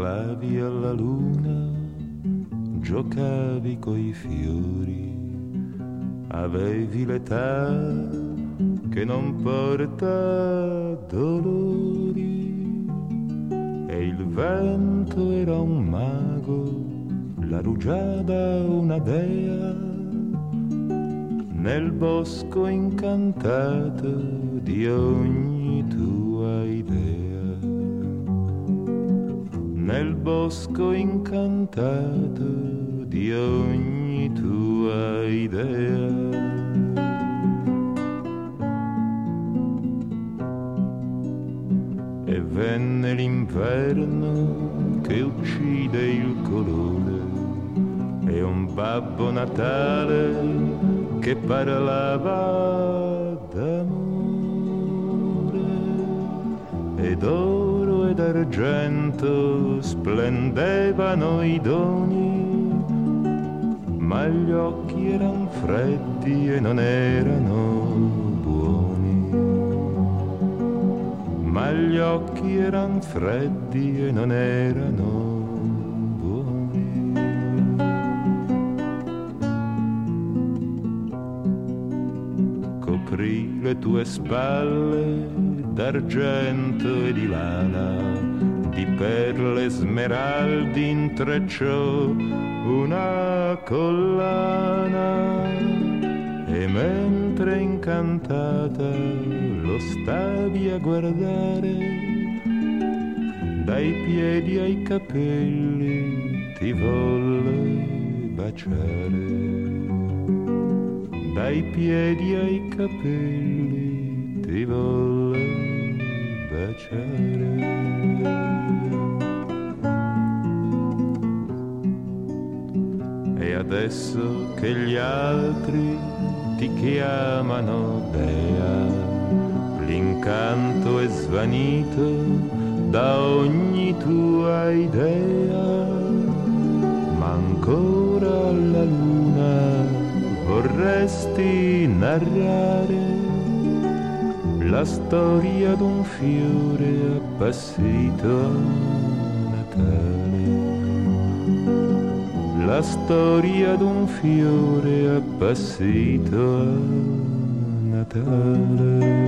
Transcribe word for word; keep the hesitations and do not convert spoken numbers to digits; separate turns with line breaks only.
Stavi alla luna, giocavi coi fiori, avevi l'età che non porta dolori, e il vento era un mago, la rugiada una dea, nel bosco incantato di ogni tua idea. Nel bosco incantato di ogni tua idea. E venne l'inverno che uccide il colore, e un Babbo Natale che parlava d'amore, ed oro ed argento splendevano i doni, ma gli occhi eran freddi e non erano buoni. Ma gli occhi eran freddi e non erano buoni. Coprì le tue spalle d'argento e di lana, di perle e smeraldi intrecciò una collana, e mentre incantata lo stavi a guardare, dai piedi ai capelli ti volle baciare. Dai piedi ai capelli ti volle baciare. E adesso che gli altri ti chiamano dea, l'incanto è svanito da ogni tua idea, ma ancora alla luna vorresti narrare la storia d'un fiore appassito a Natale. La storia d'un fiore appassito a Natale.